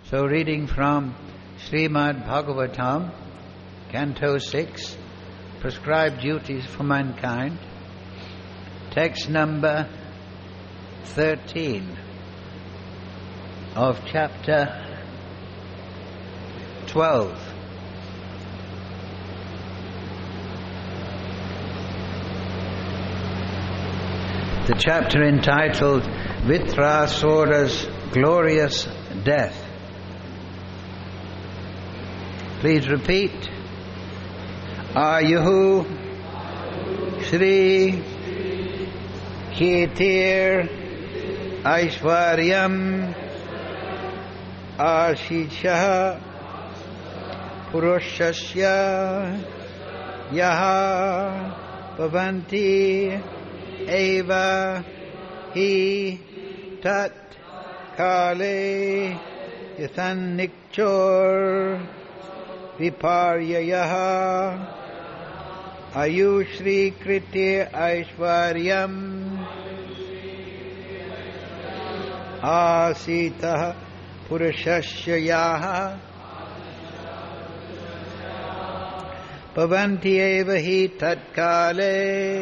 So reading from Srimad Bhagavatam, Canto 6, Prescribed Duties for Mankind, text number 13 of chapter 12. The chapter entitled Vitrasura's Glorious Death. Please repeat. Ayuhu Shri Kirtir Aishwaryam Ashishah Purushasya Yaha Bhavanti Eva Hi Tat Kale Yathanikchor Viparyayaha Ayushri Kriti Aishwaryam Asitah Purushasyayaha Bhavanti eva hi tatkale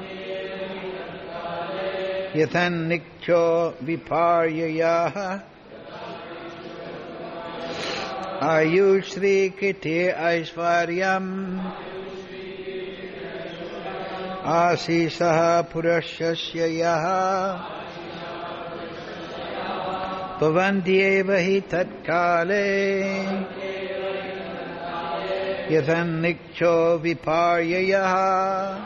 Yathanikcho Viparyayaha Ayushri Kriti Aishwaryam Asisaha Purushasyayaha Bhavanti eva hi tatkale Yathanikcho Viparyayaha.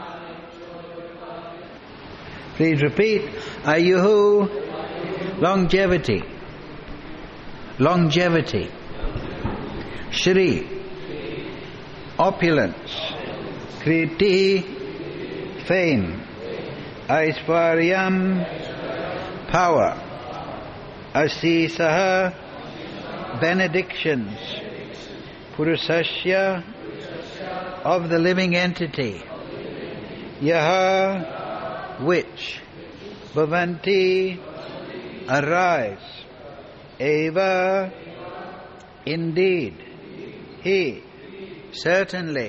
Please repeat. Ayuhu, longevity. Longevity. Shri, opulence. Kriti, fame. Aishwaryam, power. Asisaha, benedictions. Purusasya, of the living entity. Yaha, which. Bhavanti, arise. Eva, indeed. He, certainly.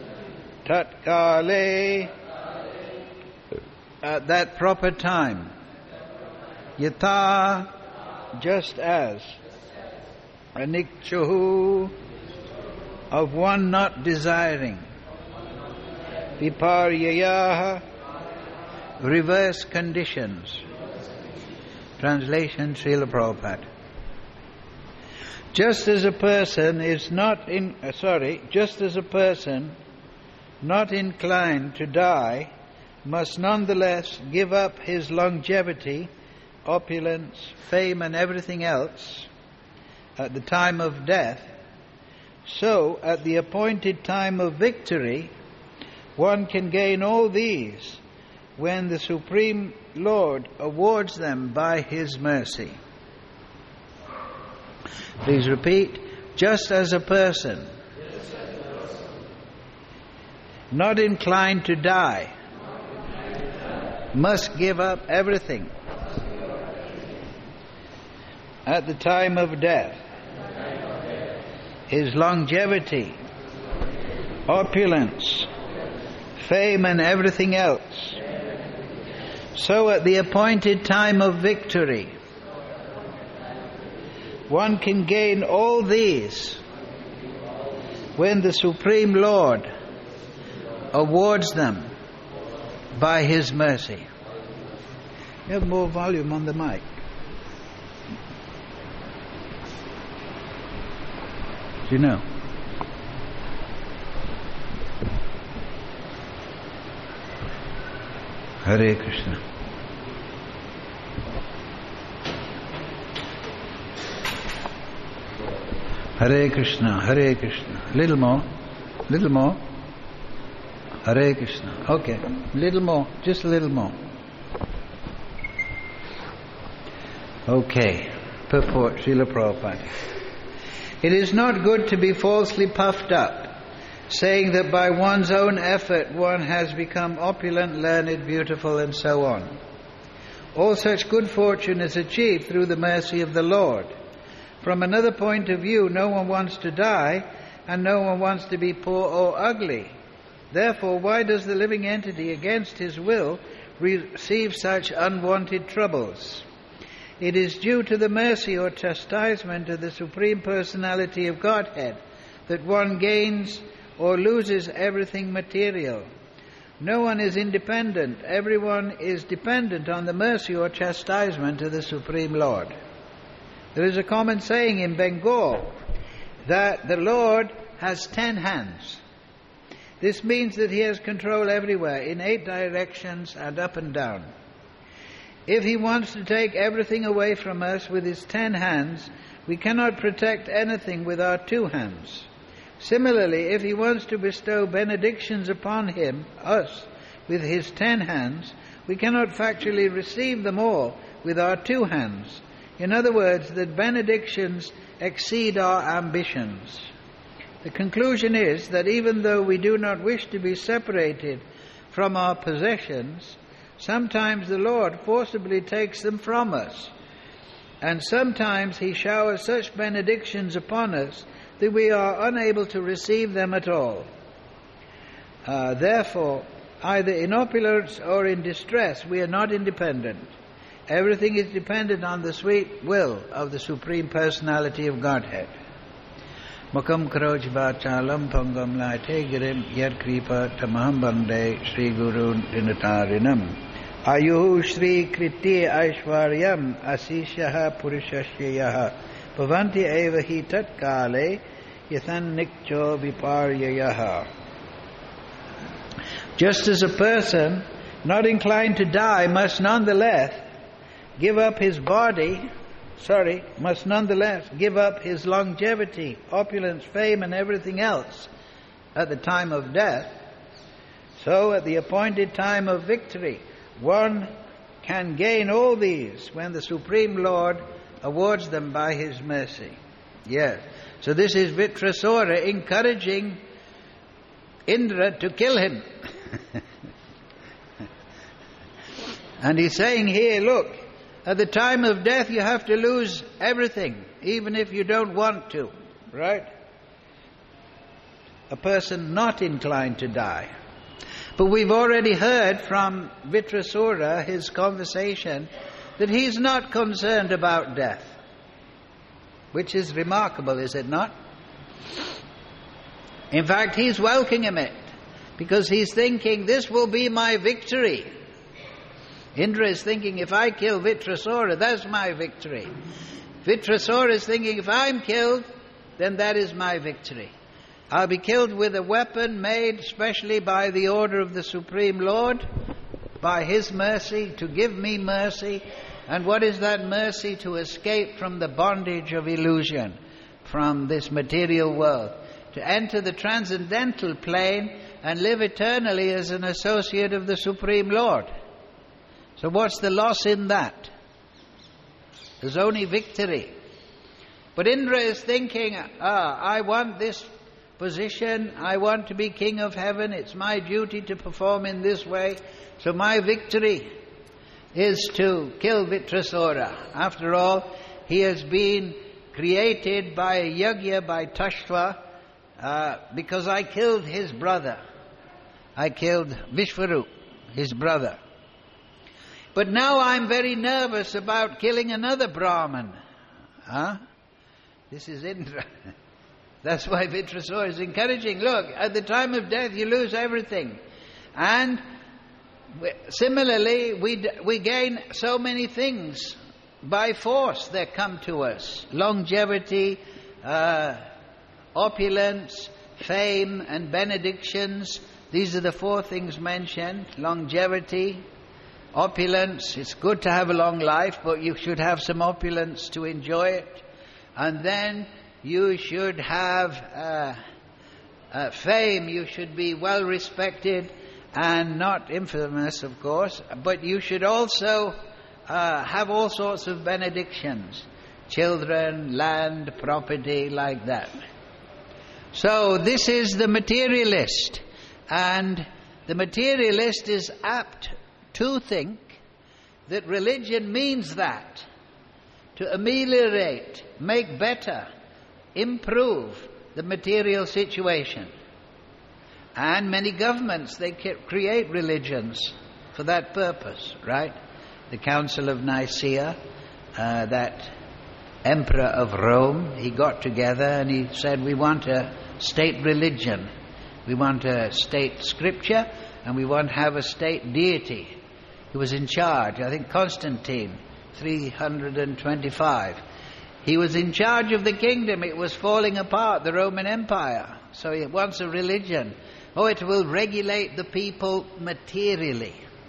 Tatkale, at that proper time. Yatha, just as. Anikchuhu, of one not desiring. Viparyayaha, reverse conditions. Translation Srila Prabhupada. Just as a person not inclined to die must nonetheless give up his longevity, opulence, fame and everything else at the time of death, so at the appointed time of victory one can gain all these when the Supreme Lord awards them by His mercy. Please repeat. Just as a person not inclined to die must give up everything at the time of death, his longevity, opulence, fame and everything else, so at the appointed time of victory one can gain all these when the Supreme Lord awards them by His mercy. You have more volume on the mic. Do you know? Hare Krishna. Hare Krishna, Hare Krishna. Little more. Hare Krishna. Okay, little more, just a little more. Okay, purport Srila Prabhupada. It is not good to be falsely puffed up, saying that by one's own effort one has become opulent, learned, beautiful, and so on. All such good fortune is achieved through the mercy of the Lord. From another point of view, no one wants to die, and no one wants to be poor or ugly. Therefore, why does the living entity, against his will, receive such unwanted troubles? It is due to the mercy or chastisement of the Supreme Personality of Godhead that one gains or loses everything material. No one is independent. Everyone is dependent on the mercy or chastisement of the Supreme Lord. There is a common saying in Bengal that the Lord has 10 hands. This means that he has control everywhere, in 8 directions and up and down. If he wants to take everything away from us with his 10 hands, we cannot protect anything with our 2 hands. Similarly, if he wants to bestow benedictions upon us, with his 10 hands, we cannot factually receive them all with our 2 hands. In other words, the benedictions exceed our ambitions. The conclusion is that even though we do not wish to be separated from our possessions, sometimes the Lord forcibly takes them from us, and sometimes he showers such benedictions upon us that we are unable to receive them at all. Therefore, either in opulence or in distress, we are not independent. Everything is dependent on the sweet will of the Supreme Personality of Godhead. Mukam karoj vachalam pangam laite girim yad kripa tamaham bande Sri Guru dinatarinam. Ayuhu Sri Kriti Aishwaryam Asishaha Purushasyayaha Bhavanti eva hi tat kale yathan nikcho viparyayaha. Just as a person not inclined to die must nonetheless give up his longevity, opulence, fame, and everything else at the time of death, so at the appointed time of victory, one can gain all these when the Supreme Lord awards them by his mercy. Yes. So this is Vitrasura encouraging Indra to kill him. And he's saying here, look, at the time of death you have to lose everything, even if you don't want to, right? A person not inclined to die. But we've already heard from Vitrasura, his conversation, that he's not concerned about death, which is remarkable, is it not? In fact, he's welcoming it, because he's thinking, this will be my victory. Indra is thinking, if I kill Vitrasura, that's my victory. Vitrasura is thinking, if I'm killed, then that is my victory. I'll be killed with a weapon made specially by the order of the Supreme Lord, by his mercy, to give me mercy. And what is that mercy? To escape from the bondage of illusion, from this material world, to enter the transcendental plane and live eternally as an associate of the Supreme Lord. So what's the loss in that? There's only victory. But Indra is thinking, I want this position, I want to be king of heaven, it's my duty to perform in this way, so my victory is to kill Vitrasura. After all, he has been created by a yagya, by Tashva, because I killed his brother. I killed Vishvarup, his brother. But now I'm very nervous about killing another Brahman. This is Indra. That's why Vitrasura is encouraging, look, at the time of death you lose everything. And similarly, we gain so many things by force that come to us. Longevity, opulence, fame, and benedictions. These are the 4 things mentioned. Longevity, opulence. It's good to have a long life, but you should have some opulence to enjoy it. And then you should have fame. You should be well respected and not infamous, of course. But you should also have all sorts of benedictions. Children, land, property, like that. So this is the materialist. And the materialist is apt to think that religion means that. to ameliorate, make better, improve the material situation. And many governments, they create religions for that purpose, right? The Council of Nicaea, that Emperor of Rome, he got together and he said, we want a state religion, we want a state scripture, and we want to have a state deity. He was in charge, I think Constantine, 325. He was in charge of the kingdom. It was falling apart, the Roman Empire. So he wants a religion. Oh, it will regulate the people materially.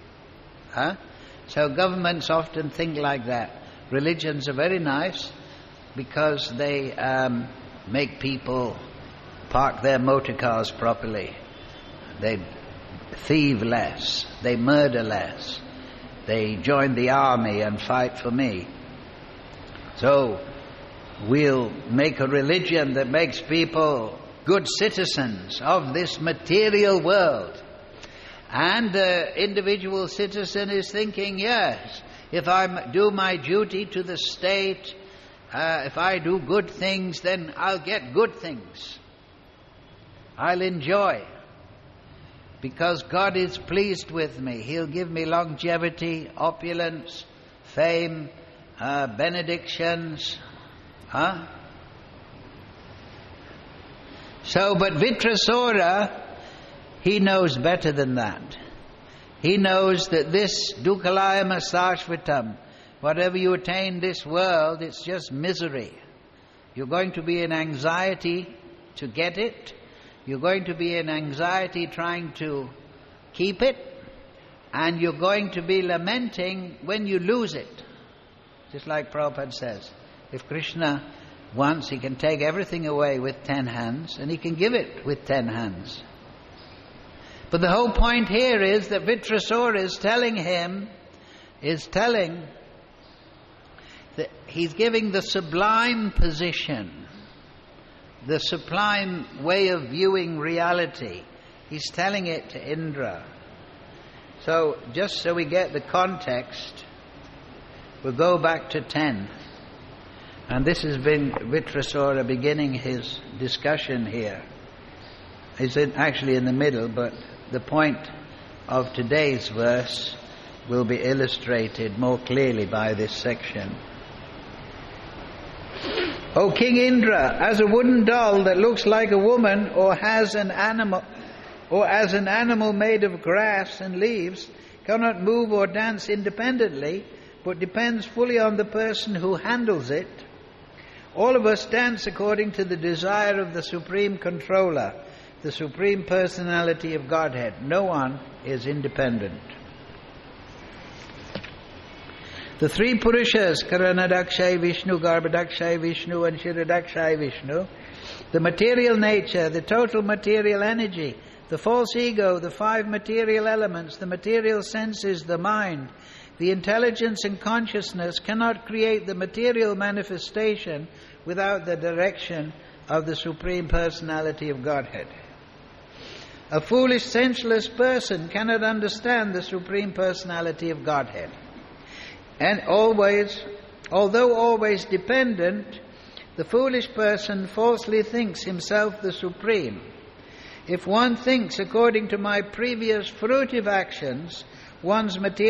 So governments often think like that. Religions are very nice because they make people park their motor cars properly. They thieve less. They murder less. They join the army and fight for me. So we'll make a religion that makes people good citizens of this material world. And the individual citizen is thinking, yes, if I do my duty to the state, if I do good things, then I'll get good things. I'll enjoy. Because God is pleased with me. He'll give me longevity, opulence, fame, benedictions. So, but Vitrasura, he knows better than that. He knows that this dukkhalayama sashvatam, whatever you attain this world, it's just misery. You're going to be in anxiety to get it. You're going to be in anxiety trying to keep it. And you're going to be lamenting when you lose it. Just like Prabhupada says, if Krishna wants, he can take everything away with 10 hands, and he can give it with 10 hands. But the whole point here is that Vitrasura is telling that he's giving the sublime position, the sublime way of viewing reality. He's telling it to Indra. So, just so we get the context, we'll go back to 10. And this has been Vitrasura beginning his discussion here. He's actually in the middle, but the point of today's verse will be illustrated more clearly by this section. O King Indra, as a wooden doll that looks like a woman, or as an animal made of grass and leaves, cannot move or dance independently, but depends fully on the person who handles it, all of us dance according to the desire of the Supreme Controller, the Supreme Personality of Godhead. No one is independent. The three Purushas, Karanadakshay Vishnu, Garbhadakshay Vishnu and Shiradakshay Vishnu, the material nature, the total material energy, the false ego, the 5 material elements, the material senses, the mind, the intelligence and consciousness cannot create the material manifestation without the direction of the Supreme Personality of Godhead. A foolish, senseless person cannot understand the Supreme Personality of Godhead. And although always dependent, the foolish person falsely thinks himself the Supreme. If one thinks according to my previous fruitive actions, according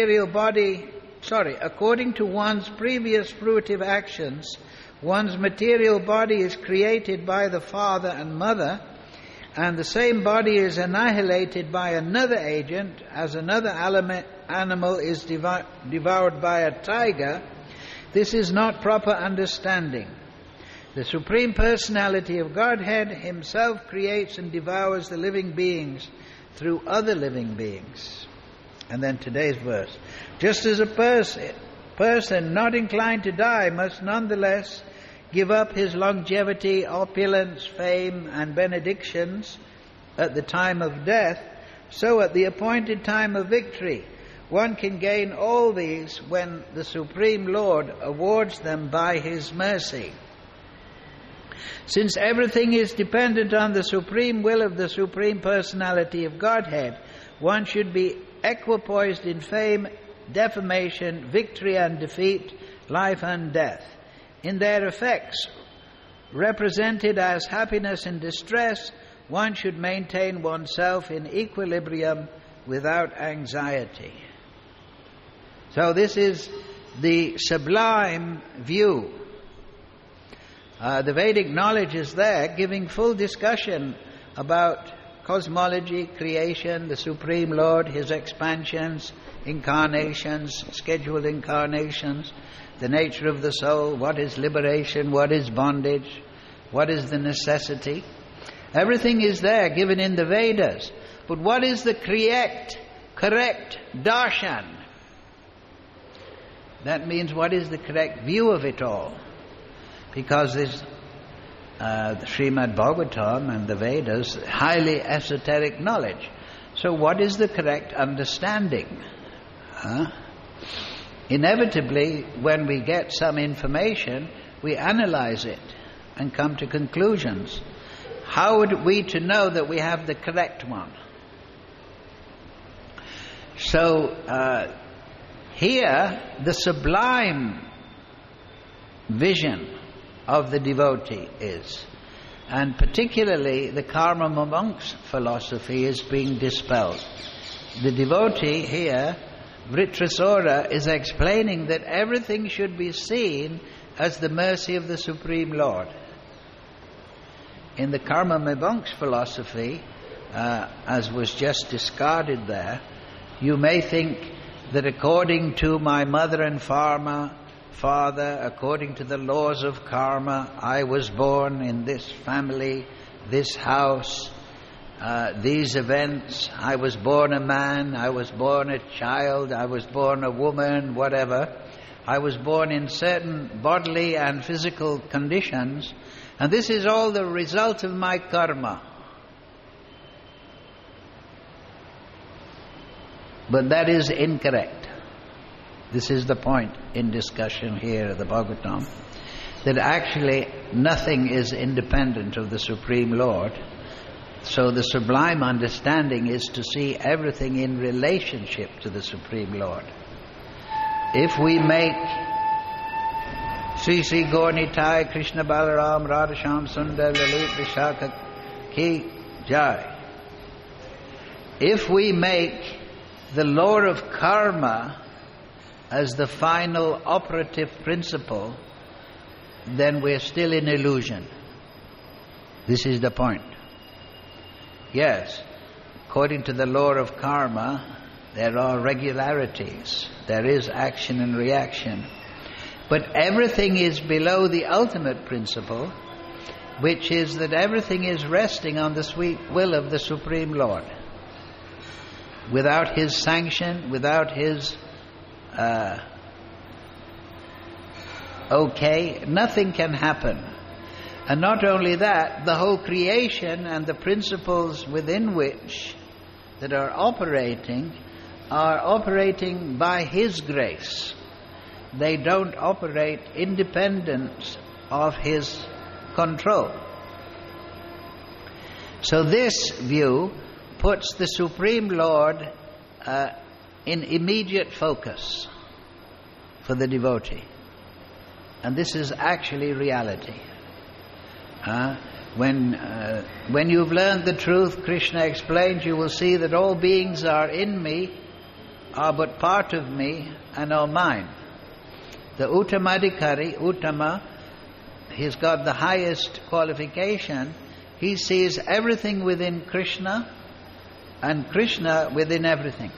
to one's previous fruitive actions, one's material body is created by the father and mother, and the same body is annihilated by another agent, as another animal is devoured by a tiger. This is not proper understanding. The Supreme Personality of Godhead himself creates and devours the living beings through other living beings. And then today's verse. Just as a person not inclined to die must nonetheless give up his longevity, opulence, fame, and benedictions at the time of death, so at the appointed time of victory, one can gain all these when the Supreme Lord awards them by his mercy. Since everything is dependent on the supreme will of the Supreme Personality of Godhead, one should be equipoised in fame, defamation, victory and defeat, life and death. in their effects. Represented as happiness and distress, one should maintain oneself in equilibrium without anxiety. So this is the sublime view. The Vedic knowledge is there, giving full discussion about cosmology, creation, the Supreme Lord, His expansions, incarnations, scheduled incarnations, the nature of the soul, what is liberation, what is bondage, what is the necessity. Everything is there, given in the Vedas. But what is the correct darshan? That means what is the correct view of it all? Because there's the Srimad Bhagavatam and the Vedas, highly esoteric knowledge. So what is the correct understanding? Inevitably, when we get some information, we analyze it and come to conclusions. How are we to know that we have the correct one? So here, the sublime vision of the devotee is, and particularly the Karma Mimoksha philosophy is being dispelled. The devotee here, Vritrasura, is explaining that everything should be seen as the mercy of the Supreme Lord. In the Karma Mimoksha philosophy, as was just discarded there, you may think that according to my mother and father, according to the laws of karma, I was born in this family, this house, these events. I was born a man, I was born a child, I was born a woman, whatever. I was born in certain bodily and physical conditions, and this is all the result of my karma. But that is incorrect. This is the point in discussion here at the Bhagavatam, that actually nothing is independent of the Supreme Lord. So the sublime understanding is to see everything in relationship to the Supreme Lord. If we make Sri Sri Gaurnitai Krishna Balaram Radhasham Sundar Lalit Vishakha Ki Jai, if we make the law of karma as the final operative principle, then we're still in illusion. This is the point. Yes, according to the law of karma, there are regularities. There is action and reaction. But everything is below the ultimate principle, which is that everything is resting on the sweet will of the Supreme Lord. Without His sanction, without His okay, nothing can happen. And not only that, the whole creation and the principles within which that are operating by His grace. They don't operate independent of His control. So this view puts the Supreme Lord in immediate focus for the devotee. And this is actually reality. When you've learned the truth, Krishna explains, you will see that all beings are in me, are but part of me, and are mine. The Uttamadikari, Uttama, he's got the highest qualification. He sees everything within Krishna, and Krishna within everything.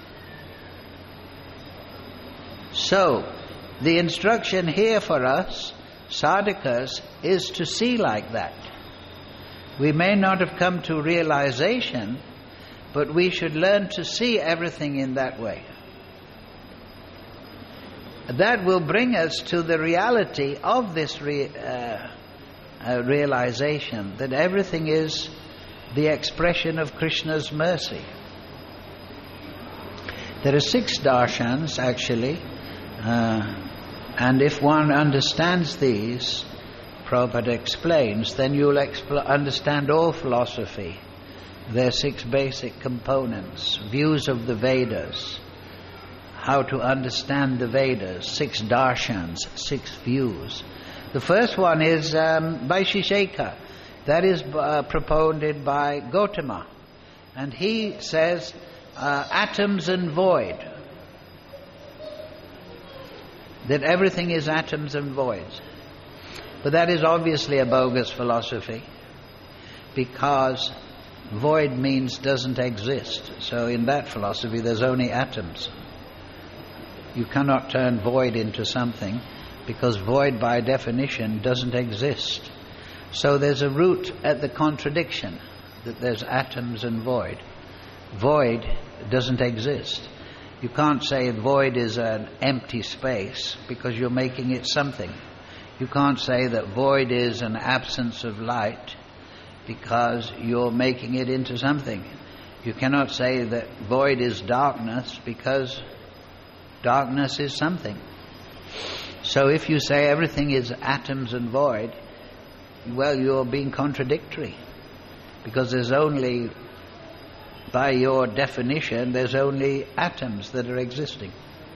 So, the instruction here for us, sadhakas, is to see like that. We may not have come to realization, but we should learn to see everything in that way. That will bring us to the reality of this realization, that everything is the expression of Krishna's mercy. There are 6 darshans actually, and if one understands these, Prabhupada explains, then you'll understand all philosophy. There are 6 basic components, views of the Vedas, how to understand the Vedas, 6 darshans, 6 views. The first one is Vaisheshika. That is propounded by Gautama. And he says atoms and void. That everything is atoms and voids. But that is obviously a bogus philosophy, because void means doesn't exist. So in that philosophy there's only atoms. You cannot turn void into something, because void by definition doesn't exist. So there's a root at the contradiction, that there's atoms and void. Void doesn't exist. You can't say void is an empty space, because you're making it something. You can't say that void is an absence of light, because you're making it into something. You cannot say that void is darkness, because darkness is something. So if you say everything is atoms and void, well, you're being contradictory, because there's only, by your definition, there's only atoms that are existing.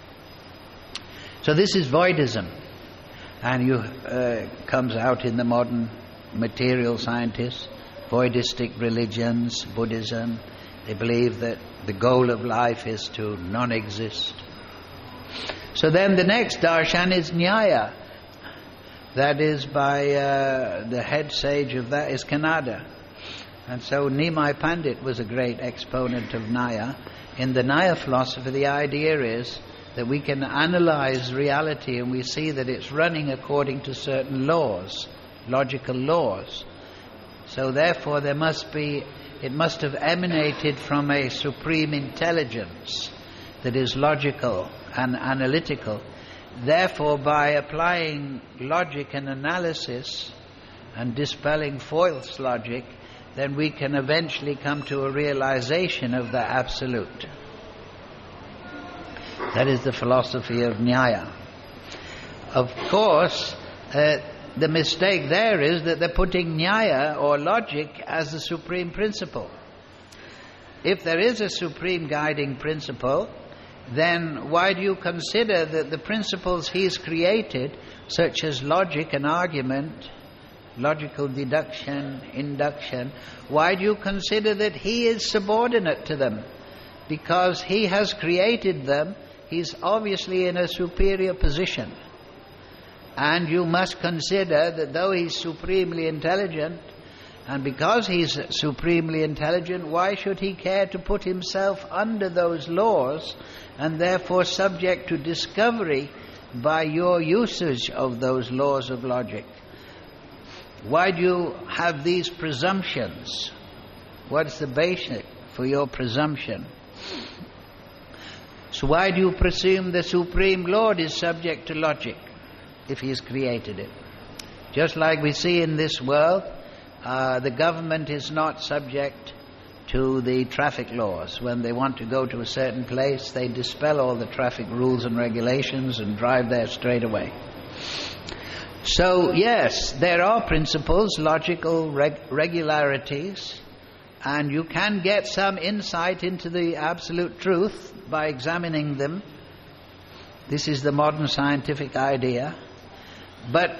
So this is voidism, and comes out in the modern material scientists, voidistic religions, Buddhism. They believe that the goal of life is to non-exist. So then the next darshan is Nyaya. That is by the head sage of that is Kanada. And so Nimai Pandit was a great exponent of Nyaya. In the Nyaya philosophy, the idea is that we can analyze reality and we see that it's running according to certain laws, logical laws. So therefore it must have emanated from a supreme intelligence that is logical and analytical. Therefore, by applying logic and analysis and dispelling false logic, then we can eventually come to a realization of the absolute. That is the philosophy of Nyaya. Of course, the mistake there is that they're putting Nyaya or logic as the supreme principle. If there is a supreme guiding principle, then why do you consider that the principles he's created, such as logic and argument, logical deduction, induction, why do you consider that he is subordinate to them? Because he has created them, he's obviously in a superior position. And you must consider that though he's supremely intelligent, and because he's supremely intelligent, why should he care to put himself under those laws and therefore subject to discovery by your usage of those laws of logic? Why do you have these presumptions? What's the basis for your presumption? So why do you presume the Supreme Lord is subject to logic if he has created it? Just like we see in this world, the government is not subject to the traffic laws. When they want to go to a certain place, they dispel all the traffic rules and regulations and drive there straight away. So yes, there are principles, logical regularities, and you can get some insight into the absolute truth by examining them. This is the modern scientific idea. But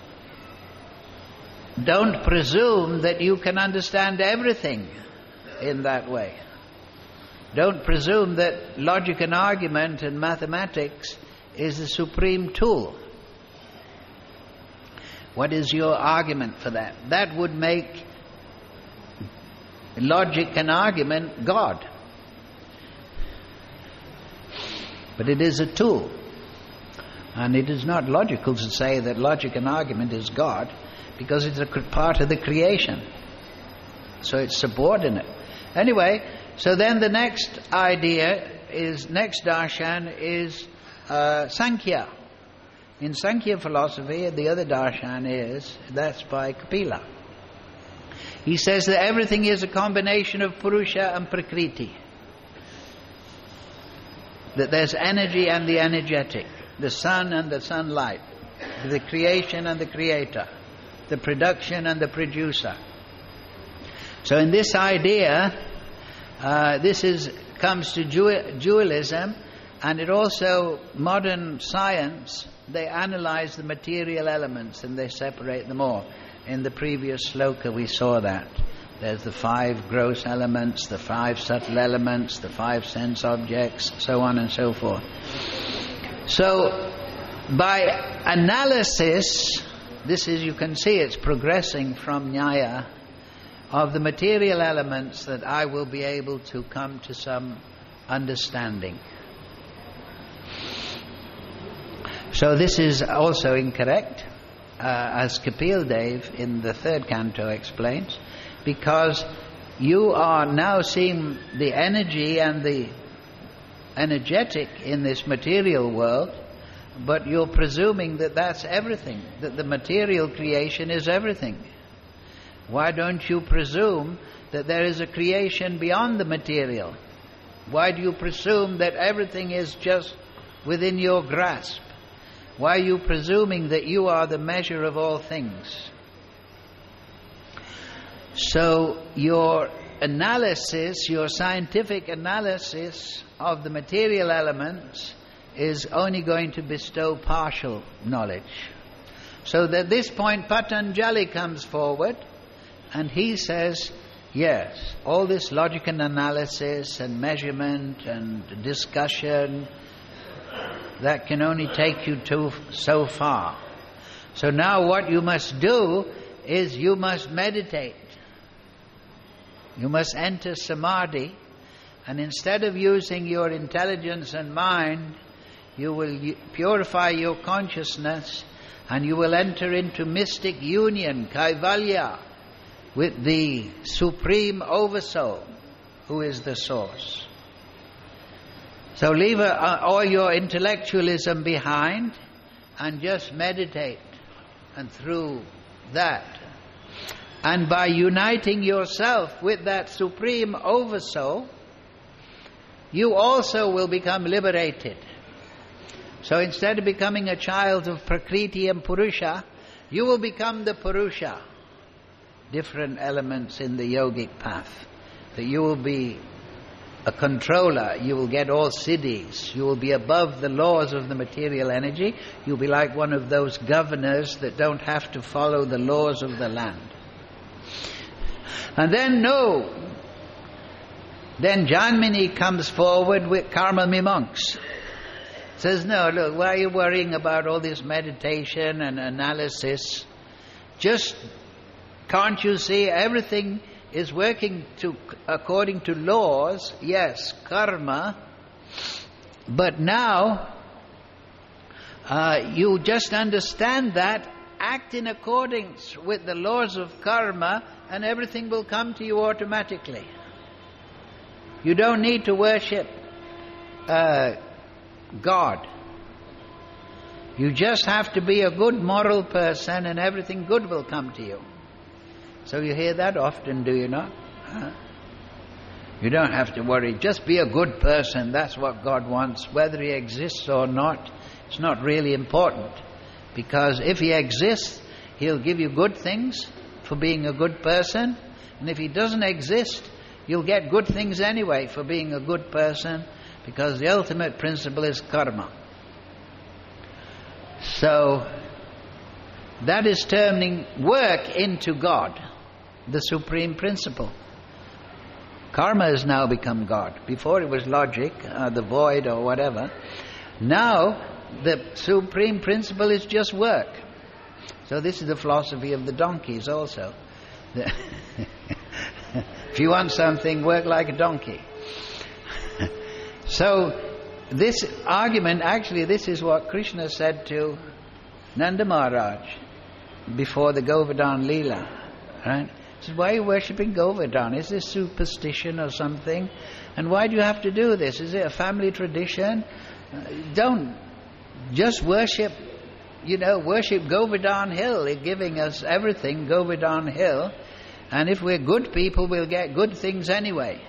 don't presume that you can understand everything in that way. Don't presume that logic and argument and mathematics is the supreme tool. What is your argument for that? That would make logic and argument God. But it is a tool. And it is not logical to say that logic and argument is God, because it's a part of the creation. So it's subordinate. Anyway, so then the next darshan is Sankhya. In Sankhya philosophy, the other darshan that's by Kapila. He says that everything is a combination of Purusha and Prakriti. That there's energy and the energetic, the sun and the sunlight, the creation and the creator, the production and the producer. So in this idea, comes to dualism, And it also, modern science, they analyze the material elements and they separate them all. In the previous sloka we saw that. There's the 5 gross elements, the 5 subtle elements, the 5 sense objects, so on and so forth. So, by analysis, this is, you can see it's progressing from Nyaya, of the material elements, that I will be able to come to some understanding. So this is also incorrect, as Kapil Dev in the 3rd canto explains, because you are now seeing the energy and the energetic in this material world, but you're presuming that that's everything, that the material creation is everything. Why don't you presume that there is a creation beyond the material? Why do you presume that everything is just within your grasp? Why are you presuming that you are the measure of all things? So your analysis, your scientific analysis of the material elements is only going to bestow partial knowledge. So at this point Patanjali comes forward and he says, yes, all this logic and analysis and measurement and discussion, that can only take you to so far. So now what you must do is you must meditate. You must enter samadhi, and instead of using your intelligence and mind, you will purify your consciousness and you will enter into mystic union, kaivalya, with the Supreme Oversoul, who is the source. So leave all your intellectualism behind and just meditate, and through that, and by uniting yourself with that Supreme Oversoul, you also will become liberated. So instead of becoming a child of Prakriti and Purusha, you will become the Purusha. Different elements in the yogic path. That you will be a controller, you will get all siddhis, you will be above the laws of the material energy, you'll be like one of those governors that don't have to follow the laws of the land. And then then Janmini comes forward with Karmami monks. Says, no, look, why are you worrying about all this meditation and analysis? Just, can't you see everything is working according to laws? Yes, karma. But now, you just understand that, act in accordance with the laws of karma, and everything will come to you automatically. You don't need to worship God. You just have to be a good moral person and everything good will come to you. So you hear that often, do you not? You don't have to worry. Just be a good person. That's what God wants. Whether He exists or not, it's not really important. Because if He exists, He'll give you good things for being a good person. And if He doesn't exist, you'll get good things anyway for being a good person, because the ultimate principle is karma. So that is turning work into God, the supreme principle. Karma has now become God. Before it was logic, the void or whatever. Now the supreme principle is just work. So this is the philosophy of the donkeys also. If you want something, work like a donkey. So this argument, actually this is what Krishna said to Nanda Maharaj before the Govardhan Leela. Right? He said, why are you worshipping Govardhan? Is this superstition or something? And why do you have to do this? Is it a family tradition? Don't. Just worship, worship Govardhan Hill. It's giving us everything, Govardhan Hill. And if we're good people, we'll get good things anyway.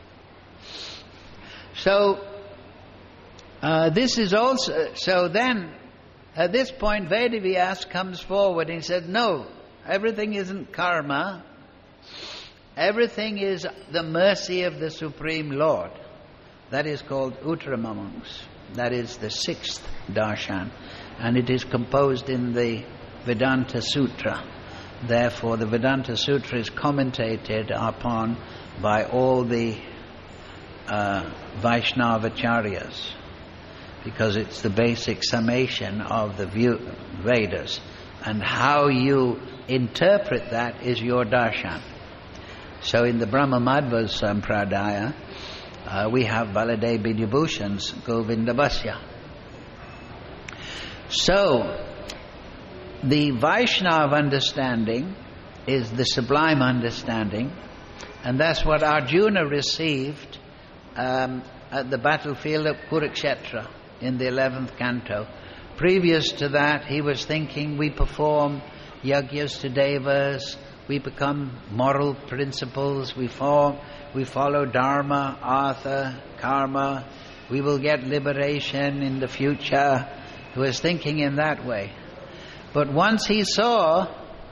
So, this is also... So then, at this point, Vedavyas comes forward and he said, no, everything isn't karma. Everything is the mercy of the Supreme Lord. That is called Uttaramangs. That is the sixth darshan, and it is composed in the Vedanta Sutra. Therefore, the Vedanta Sutra is commentated upon by all the Vaishnavacharyas, because it's the basic summation of the Vedas, and how you interpret that is your darshan. So in the Brahma Madhva Sampradaya, we have Baladev Vidyabhushan's Govindavasya. So the Vaishnava understanding is the sublime understanding, and that's what Arjuna received at the battlefield of Kurukshetra in the 11th canto. Previous to that, he was thinking, we perform yajnas to devas, we become moral principles, we follow dharma, artha, karma, we will get liberation in the future. He was thinking in that way. But once he saw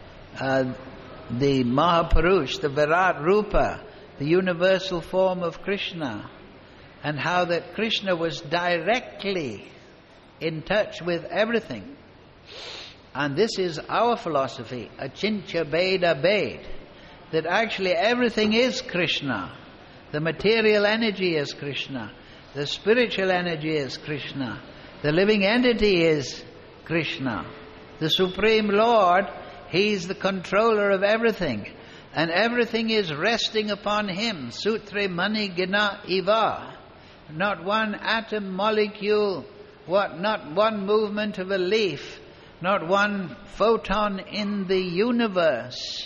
the Mahapurush, the Virat Rupa, the universal form of Krishna, and how that Krishna was directly in touch with everything. And this is our philosophy, Achintya Beda Bed, that actually everything is Krishna. The material energy is Krishna. The spiritual energy is Krishna. The living entity is Krishna. The Supreme Lord, He's the controller of everything. And everything is resting upon Him. Sutre Mani Gina Iva. Not one atom, molecule, not one movement of a leaf, not one photon in the universe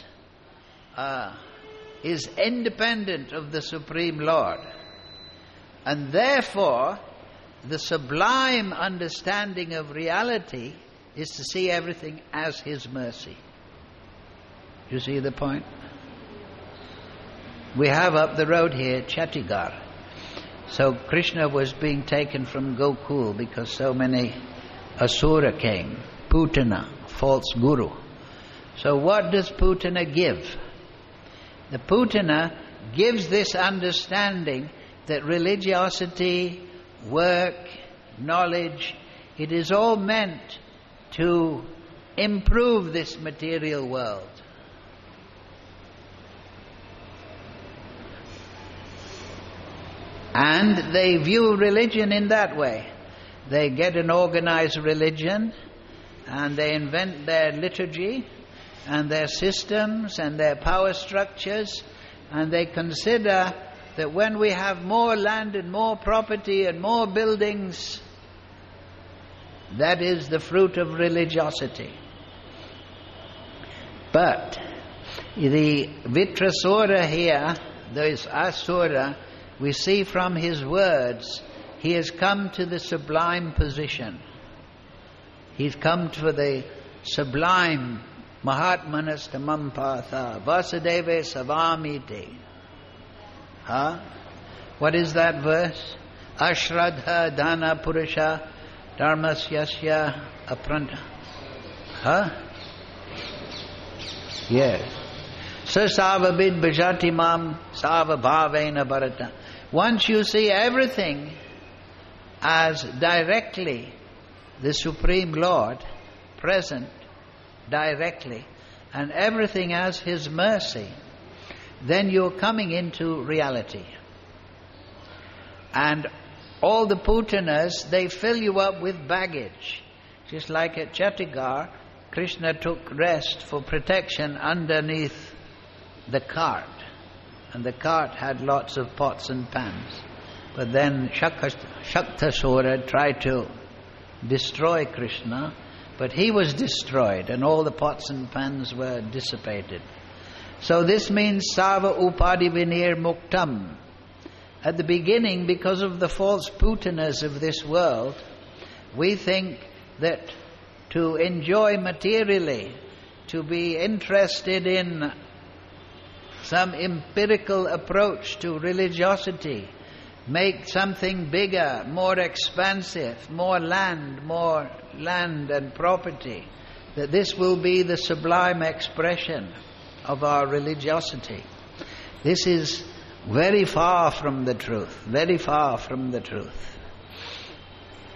is independent of the Supreme Lord. And therefore, the sublime understanding of reality is to see everything as His mercy. You see the point? We have up the road here Chatigar. So Krishna was being taken from Gokul because so many Asura came. Putana, false guru. So what does Putana give? The Putana gives this understanding that religiosity, work, knowledge, it is all meant to improve this material world. And they view religion in that way. They get an organized religion, and they invent their liturgy and their systems and their power structures, and they consider that when we have more land and more property and more buildings, that is the fruit of religiosity. But the Vitrasura here, this Asura, we see from his words, he has come to the sublime position. He's come to the sublime Mahatmanas tamam patha Vasudeve savamiti. What is that verse? Ashradha dana purusha dharmasyasya apranta. Yes. Sasavavid bhajati mam sava bhavena bharata. Once you see everything as directly the Supreme Lord present directly, and everything as His mercy, then you're coming into reality. And all the Putanas, they fill you up with baggage. Just like at Chatigar, Krishna took rest for protection underneath the cart. And the cart had lots of pots and pans. But then Shaktasura tried to destroy Krishna, but he was destroyed and all the pots and pans were dissipated. So this means Sava Upadi Vinir Muktam. At the beginning, because of the false Putanas of this world, we think that to enjoy materially, to be interested in some empirical approach to religiosity, make something bigger, more expansive, more land and property, that this will be the sublime expression of our religiosity. This is very far from the truth, very far from the truth.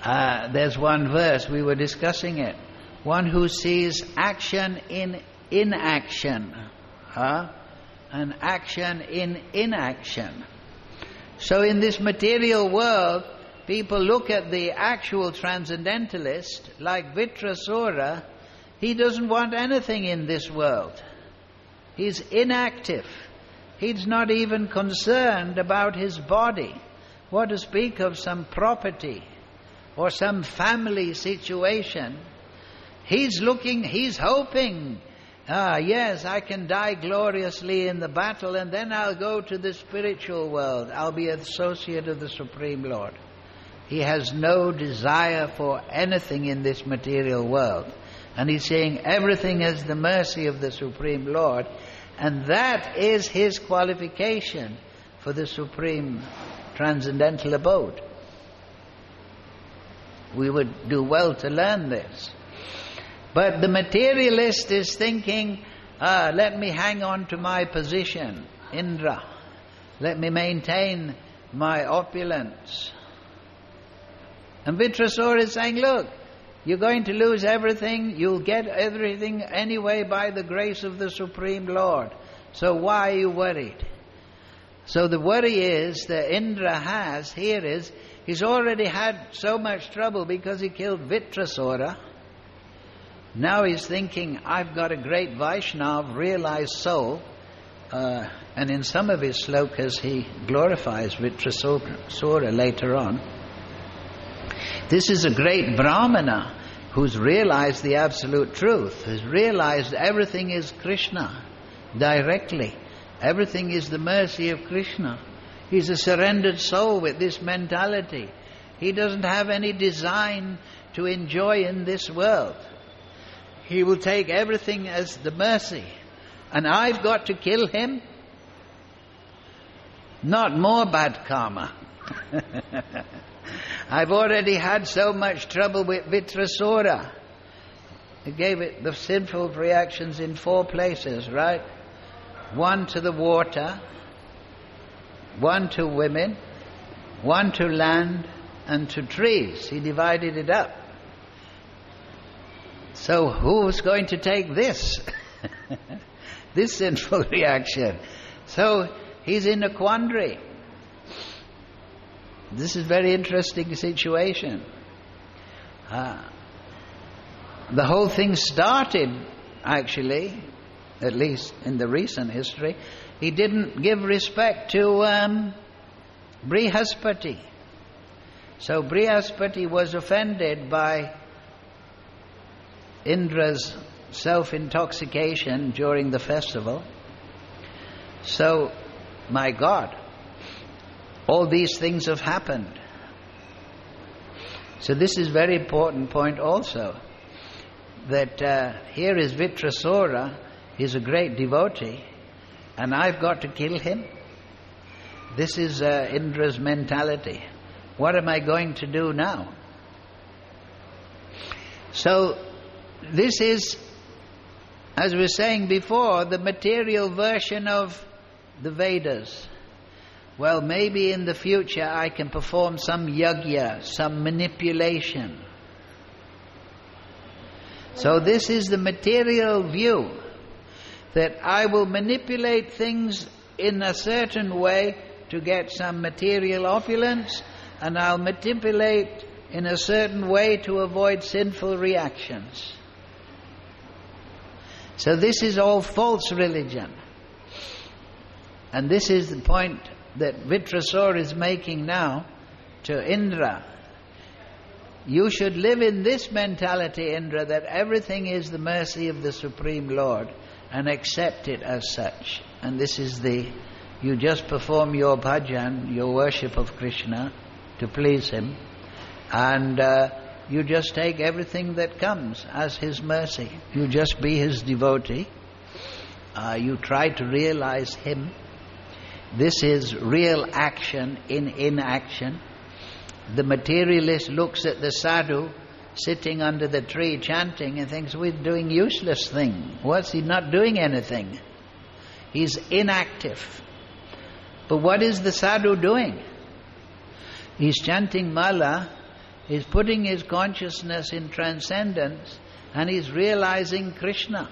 There's one verse, we were discussing it. One who sees action in inaction, and action in inaction. So in this material world, people look at the actual transcendentalist, like Vitrasura. He doesn't want anything in this world. He's inactive. He's not even concerned about his body. What to speak of some property or some family situation. He's hoping, yes, I can die gloriously in the battle, and then I'll go to the spiritual world. I'll be an associate of the Supreme Lord. He has no desire for anything in this material world. And he's saying everything is the mercy of the Supreme Lord. And that is his qualification for the supreme transcendental abode. We would do well to learn this. But the materialist is thinking, let me hang on to my position, Indra. Let me maintain my opulence. And Vitrasura is saying, look, you're going to lose everything. You'll get everything anyway by the grace of the Supreme Lord. So why are you worried? So the worry is that Indra has, here is, he's already had so much trouble because he killed Vitrasura. Now he's thinking, I've got a great Vaishnav, realized soul. And in some of his slokas he glorifies Vitrasura later on. This is a great Brahmana who's realized the absolute truth, who's realized everything is Krishna directly. Everything is the mercy of Krishna. He's a surrendered soul with this mentality. He doesn't have any design to enjoy in this world. He will take everything as the mercy. And I've got to kill him? Not more bad karma. I've already had so much trouble with Vitrasura. He gave it the sinful reactions in 4 places, right? 1 to the water, 1 to women, 1 to land, and to trees. He divided it up. So who's going to take this? This sinful reaction. So he's in a quandary. This is a very interesting situation. The whole thing started, actually, at least in the recent history, he didn't give respect to Brihaspati. So Brihaspati was offended by Indra's self-intoxication during the festival. So, my God, all these things have happened. So this is a very important point also, that here is Vitrasura, he's a great devotee, and I've got to kill him. This is Indra's mentality. What am I going to do now? So this is, as we were saying before, the material version of the Vedas. Well, maybe in the future I can perform some yajna, some manipulation. So this is the material view, that I will manipulate things in a certain way to get some material opulence, and I'll manipulate in a certain way to avoid sinful reactions. So this is all false religion. And this is the point that Vitrasura is making now to Indra. You should live in this mentality, Indra, that everything is the mercy of the Supreme Lord, and accept it as such. And this is you just perform your bhajan, your worship of Krishna, to please him, and you just take everything that comes as his mercy. You just be his devotee. You try to realize him. This is real action in inaction. The materialist looks at the sadhu sitting under the tree chanting and thinks, we're doing useless thing. What's he not doing anything? He's inactive. But what is the sadhu doing? He's chanting mala He's putting his consciousness in transcendence and he's realizing Krishna.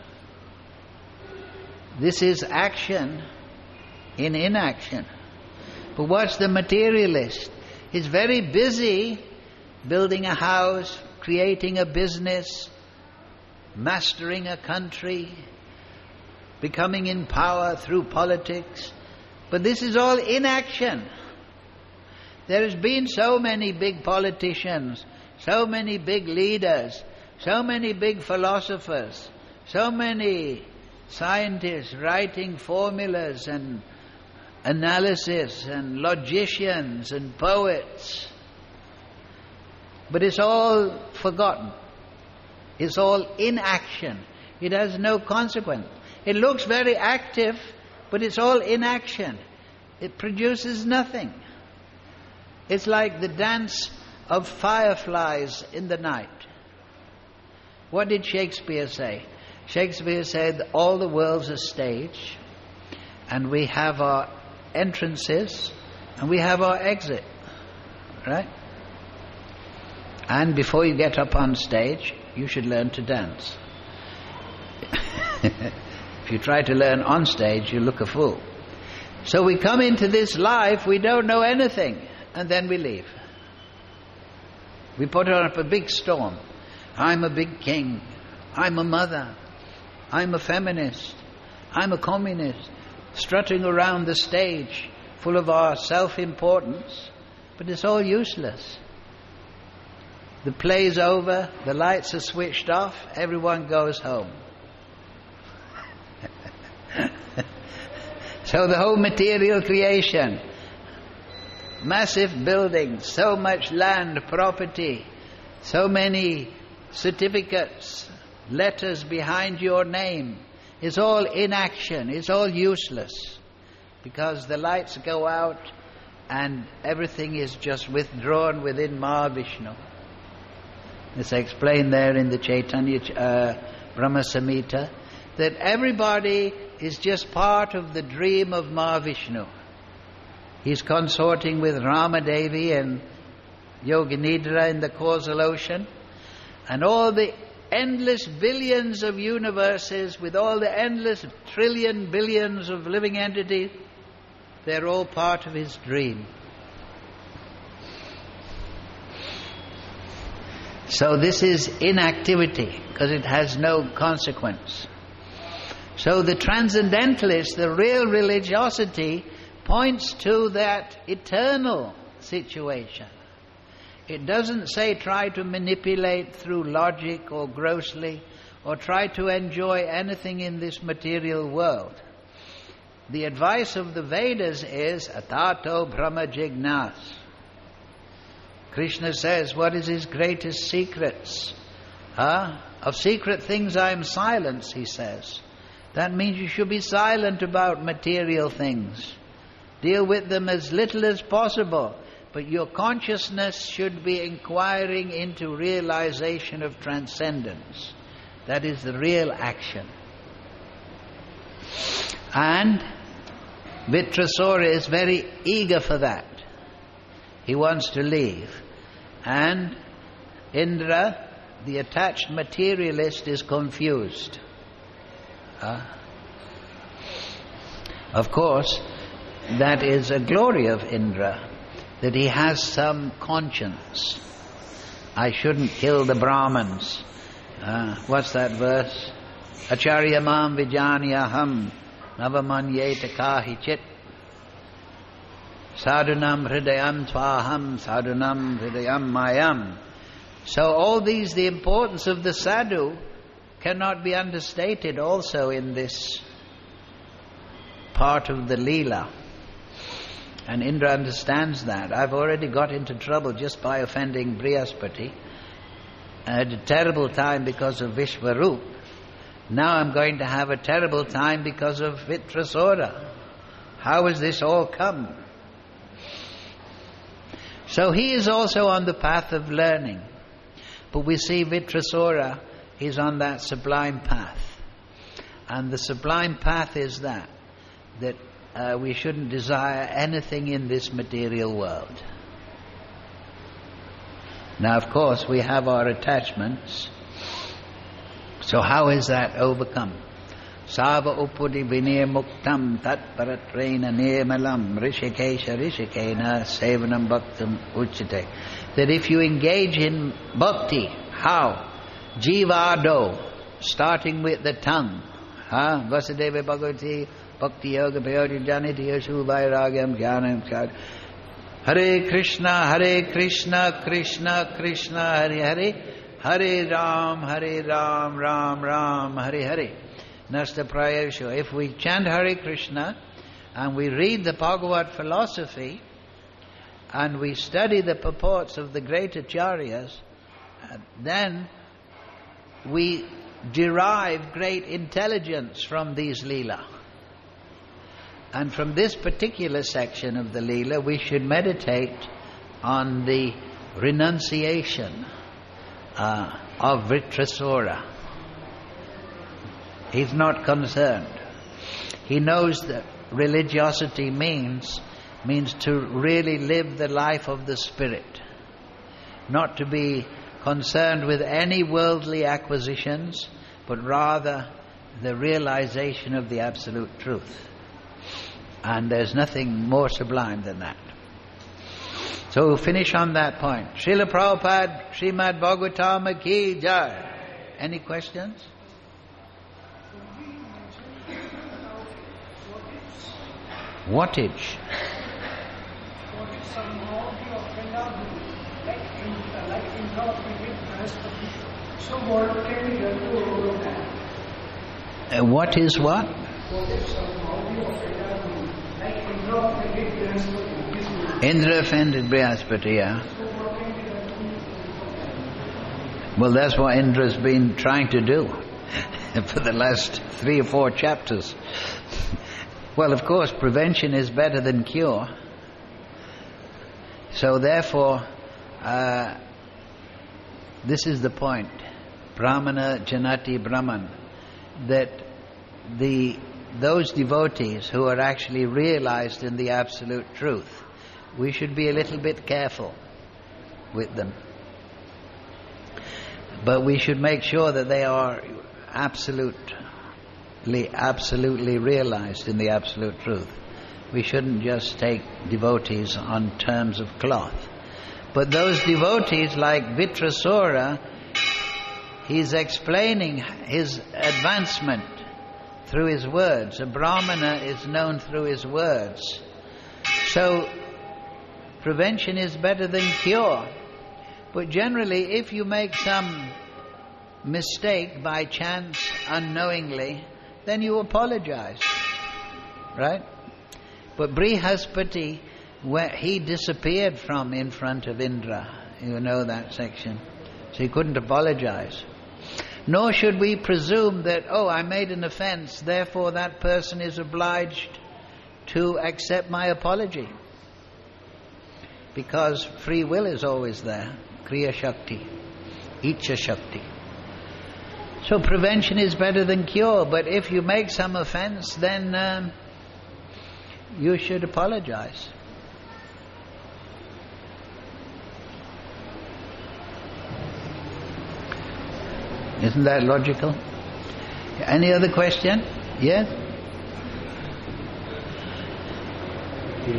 This is action in inaction. But what's the materialist? He's very busy building a house, creating a business, mastering a country, becoming in power through politics. But this is all inaction. There has been so many big politicians, so many big leaders, so many big philosophers, so many scientists writing formulas and analysis and logicians and poets. But it's all forgotten. It's all inaction. It has no consequence. It looks very active, but it's all inaction. It produces nothing. It's like the dance of fireflies in the night. What did Shakespeare say? Shakespeare said all the world's a stage, and we have our entrances and we have our exit. Right? And before you get up on stage, you should learn to dance. If you try to learn on stage, you look a fool. So we come into this life, we don't know anything, and then we leave. We put on a big storm. I'm a big king. I'm a mother. I'm a feminist. I'm a communist. Strutting around the stage, full of our self-importance, but it's all useless. The play's over, the lights are switched off, everyone goes home. So the whole material creation, massive buildings, so much land, property, so many certificates, letters behind your name, is all inaction, it's all useless, because the lights go out and everything is just withdrawn within Mahavishnu. It's explained there in the Chaitanya Brahma Samhita that everybody is just part of the dream of Mahavishnu. He's consorting with Ramadevi and Yoganidra in the causal ocean, and all the endless billions of universes with all the endless trillion billions of living entities, they're all part of his dream. So this is inactivity, because it has no consequence. So the transcendentalist, the real religiosity, points to that eternal situation. It doesn't say try to manipulate through logic or grossly, or try to enjoy anything in this material world. The advice of the Vedas is atato brahma jignas. Krishna says, what is his greatest secrets? Of secret things I am silent, he says. That means you should be silent about material things. Deal with them as little as possible. But your consciousness should be inquiring into realization of transcendence. That is the real action. And Vitrasura is very eager for that. He wants to leave. And Indra, the attached materialist, is confused. Of course, that is a glory of Indra, that he has some conscience. I shouldn't kill the Brahmins. What's that verse? Acharya mam vijanyaham navamanyeta kahichit sadhunam hridayam twaham sadhunam hridayam mayam. So all these, the importance of the sadhu cannot be understated also in this part of the Leela. And Indra understands that. I've already got into trouble just by offending Brihaspati. I had a terrible time because of Vishwarup. Now I'm going to have a terrible time because of Vitrasura. How has this all come? So he is also on the path of learning. But we see Vitrasura, he's on that sublime path. And the sublime path is that we shouldn't desire anything in this material world. Now, of course, we have our attachments. So how is that overcome? Sava upudi vinaya muktam tat paratrena nirmalam rishikesha rishikena sevanam bhaktam uchite. That if you engage in bhakti, how? Jivado, starting with the tongue. Vasudeva Bhagavati Bhakti Yoga Payoti Janiti Yashu Vairagam Jnanam Chad. Hare Krishna, Krishna Krishna, Hare Hare, Hare Ram, Ram Ram, Hare Hare. Nasta Prayashu. If we chant Hare Krishna and we read the Bhagavad philosophy and we study the purports of the great acharyas, then we derive great intelligence from these Leela. And from this particular section of the Leela, we should meditate on the renunciation of Vritrasura. He's not concerned. He knows that religiosity means to really live the life of the spirit, not to be concerned with any worldly acquisitions, but rather the realization of the absolute truth. And there's nothing more sublime than that. So we'll finish on that point. Srila Prabhupada, Srimad Bhagavatam Ki Jai. Any questions? Wattage. What is what? Indra offended Brihaspati, yeah. Well, that's what Indra's been trying to do for the last 3 or 4 chapters. Well, of course, prevention is better than cure. So therefore, this is the point. Brahmana Janati Brahman. That those devotees who are actually realized in the absolute truth, we should be a little bit careful with them. But we should make sure that they are absolutely realized in the absolute truth. We shouldn't just take devotees on terms of cloth. But those devotees like Vritrasura, he's explaining his advancement through his words. A Brahmana is known through his words. So prevention is better than cure. But generally, if you make some mistake by chance, unknowingly, then you apologize. Right? But Brihaspati, where he disappeared from in front of Indra, you know that section. So he couldn't apologize. Nor should we presume that, I made an offense, therefore that person is obliged to accept my apology. Because free will is always there. Kriya Shakti, Icha Shakti. So prevention is better than cure, but if you make some offense, then you should apologize. Isn't that logical? Any other question? Yes? In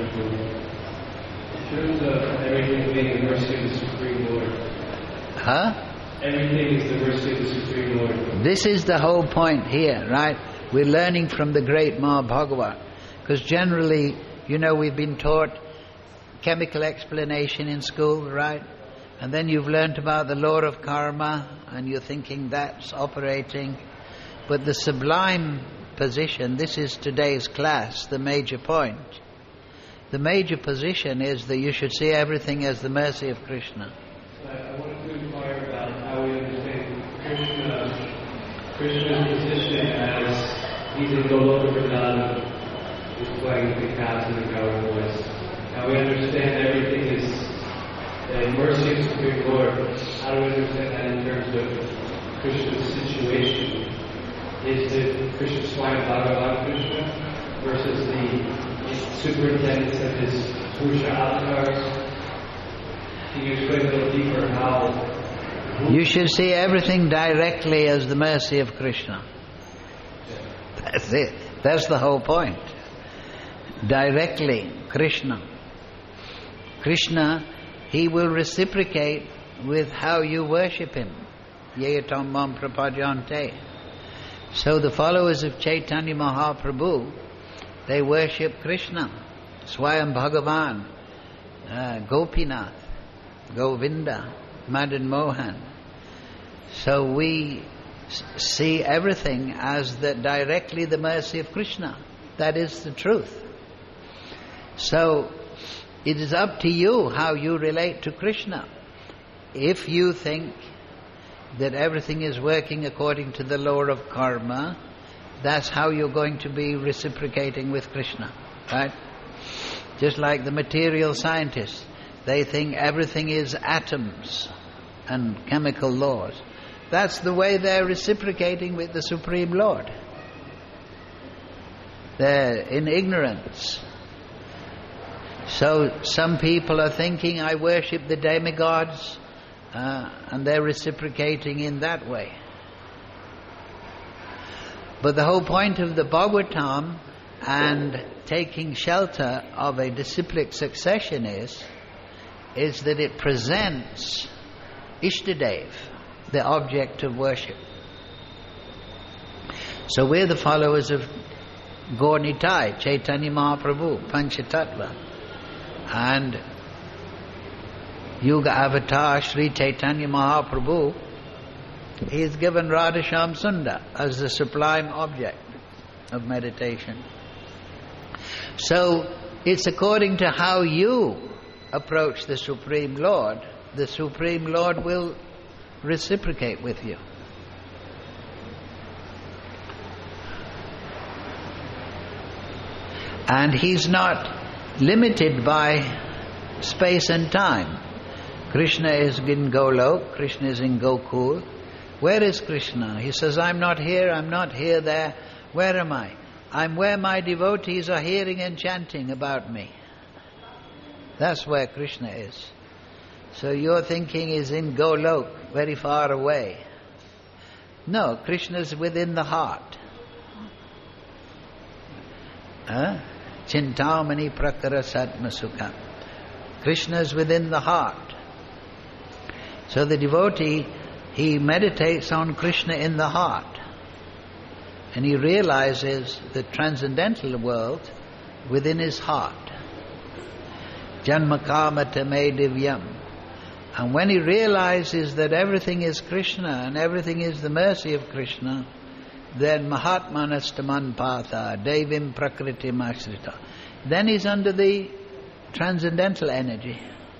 terms of everything being the mercy of the Supreme Lord. Everything is the mercy of the Supreme Lord. This is the whole point here, right? We're learning from the great Mahabhagavat. Because generally, we've been taught chemical explanation in school, right? And then you've learnt about the law of karma, and you're thinking that's operating. But the sublime position, this is today's class, the major point. The major position is that you should see everything as the mercy of Krishna. I wanted to inquire about how we understand Krishna's position as he's in Goloka Vrindavan, who's playing with the cows and the goat boys. How we understand everything is the mercy of the Supreme Lord. How do we understand that in terms of Krishna's situation? Is it Krishna Swami Bhagavan Krishna versus the superintendence of his Purusha avatars? Can you explain a little deeper how? You should see everything directly as the mercy of Krishna. That's it. That's the whole point. Directly, Krishna. Krishna, He will reciprocate with how you worship Him. Yeyatam mam prapadyante. So the followers of Chaitanya Mahaprabhu, they worship Krishna, Swayam Bhagavan, Gopinath, Govinda, Madan Mohan. So we see everything as directly the mercy of Krishna. That is the truth. So it is up to you how you relate to Krishna. If you think that everything is working according to the law of karma, that's how you're going to be reciprocating with Krishna, right? Just like the material scientists, they think everything is atoms and chemical laws. That's the way they're reciprocating with the Supreme Lord. They're in ignorance. So some people are thinking, I worship the demigods, and they're reciprocating in that way. But the whole point of the Bhagavatam and taking shelter of a disciplic succession is that it presents Ishtadev, the object of worship. So we're the followers of Gaur Nitai, Chaitanya Mahaprabhu, Panchatattva, and Yuga Avatar Sri Chaitanya Mahaprabhu. He is given Radhasham Sundar as the sublime object of meditation. So it's according to how you approach the Supreme Lord will reciprocate with you. And He's not limited by space and time. Krishna is in Golok, Krishna is in Gokul. Where is Krishna? He says, I'm not here there. Where am I? I'm where my devotees are hearing and chanting about me. That's where Krishna is. So your thinking is in Golok, very far away. No, Krishna is within the heart. Chintamani prakara satma sukha. Krishna is within the heart. So the devotee, he meditates on Krishna in the heart. And he realizes the transcendental world within his heart. Janma tame divyam. And when he realizes that everything is Krishna and everything is the mercy of Krishna, then Mahatmanastaman Patha, Devim Prakriti Masrita. Then he's under the transcendental energy.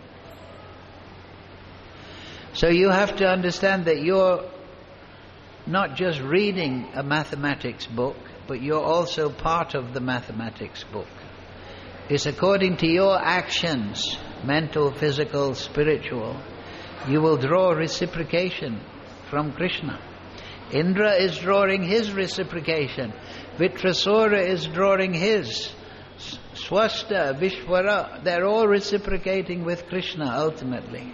So you have to understand that you're not just reading a mathematics book, but you're also part of the mathematics book. It's according to your actions, mental, physical, spiritual, you will draw reciprocation from Krishna. Indra is drawing his reciprocation. Vitrasura is drawing his. Swasta, Vishwara, they're all reciprocating with Krishna ultimately.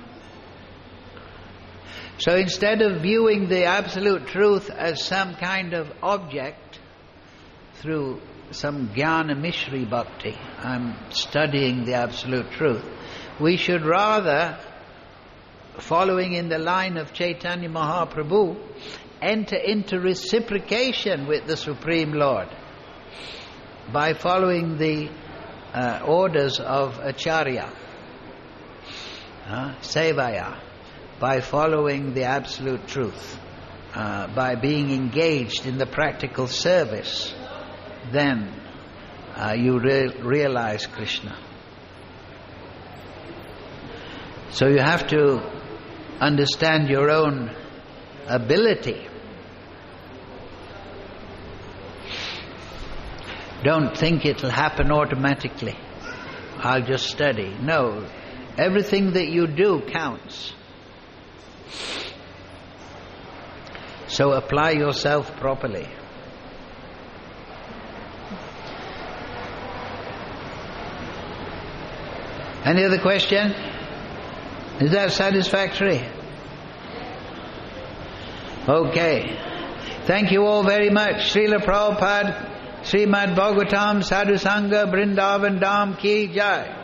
So instead of viewing the absolute truth as some kind of object through some jnana mishri bhakti, I'm studying the absolute truth, we should rather, following in the line of Chaitanya Mahaprabhu, enter into reciprocation with the Supreme Lord by following the orders of Acharya, Sevaya, by following the absolute truth, by being engaged in the practical service, then you realize Krishna. So you have to understand your own ability. Don't think it'll happen automatically. I'll just study. No, everything that you do counts. So apply yourself properly. Any other question? Is that satisfactory? Okay. Thank you all very much. Srila Prabhupada, Srimad Bhagavatam, Sadhu Sangha, Vrindavan Dham Ki Jai.